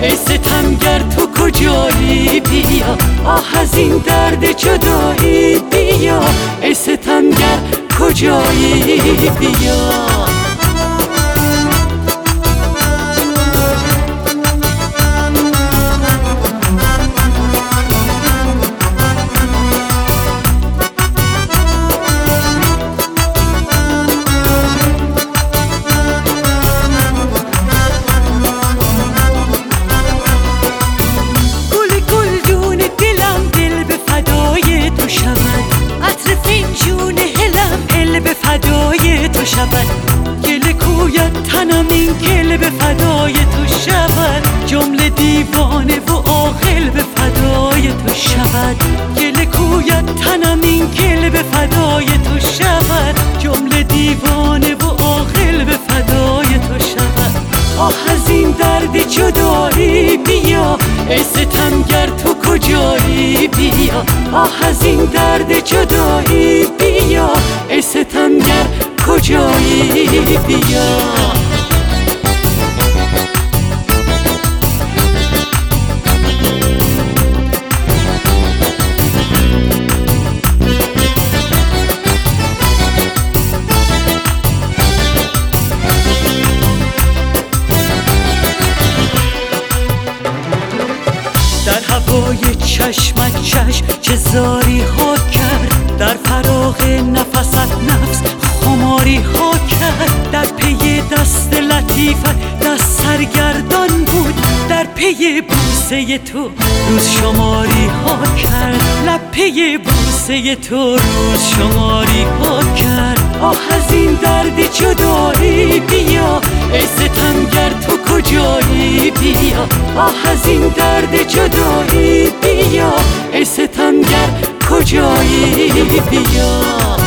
ای ستمگر تو کجایی بیا، آه از این درد جدایی بیا، ای ستمگر کجایی بیا. گل کویت تنم این گل به فدای تو شود، جمله دیوانه و عاقل به فدای تو شود. گل کویت تنم این گل به فدای تو شود، جمله دیوانه و عاقل به فدای تو شود. آه از این درد جدایی بیا، ای ستمگر تو کجایی بیا، آه از این درد جدایی بیا، ای ستمگر کجایی بیا. در هوای چشمت چشم چه زاری ها کرد، در فراغ نفست نفس خماری ها کرد. در پی دست لطیفت دست سرگردان بود، در پی بوسه تو روز شماری ها کرد، لب پی بوسه تو روز شماری ها کرد. آه از این درد جدایی بیا، ای ستمگر تو کجایی بیا، آه از این درد جدایی بیا، ای ستمگر کجایی بیا.